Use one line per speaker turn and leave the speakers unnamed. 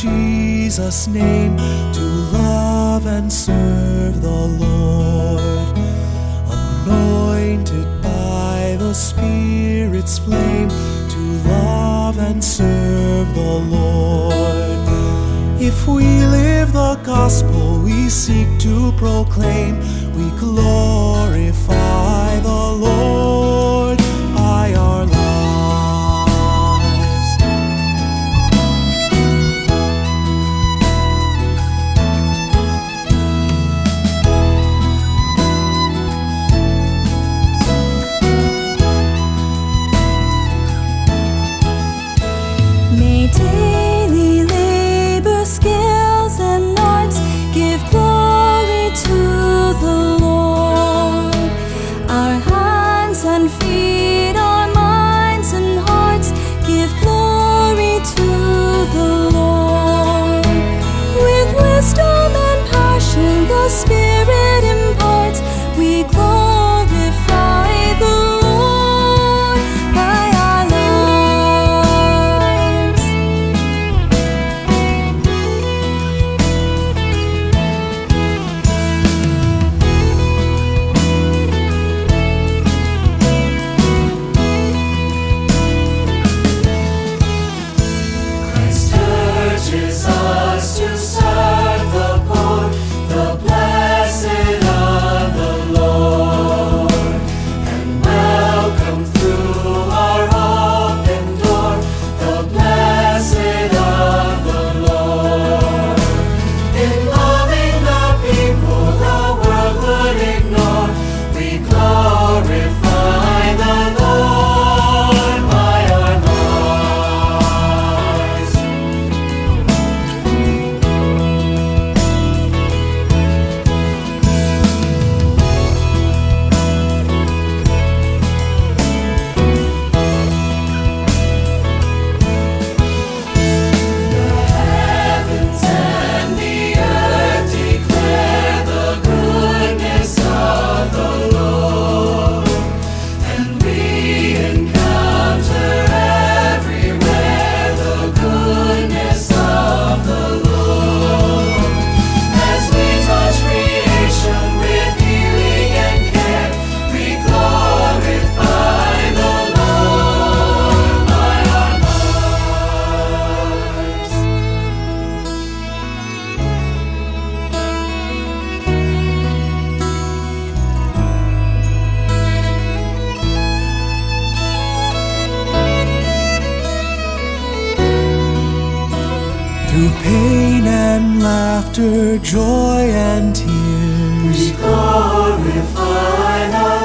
Jesus' name to love and serve the Lord. Anointed by the Spirit's flame to love and serve the Lord. If we live the gospel we seek to proclaim, we glorify the Lord by our lives.
May daily labor, skills and arts give glory to the Lord. Our hands and feet, our minds and hearts give glory to the Lord. With wisdom and passion the Spirit imparts, we glorify the Lord by our lives.
Christ urges us to serve the poor, the blessed of the Lord, and welcome through our open door the blessed of the Lord. In loving the people the world would ignore, we glorify the Lord by our lives. The heavens and the earth declare the goodness of the Lord, and we encounter everywhere the goodness of the Lord. As we touch creation with healing and care, we glorify the Lord by our lives.
Through pain and laughter, joy and tears,
We glorify the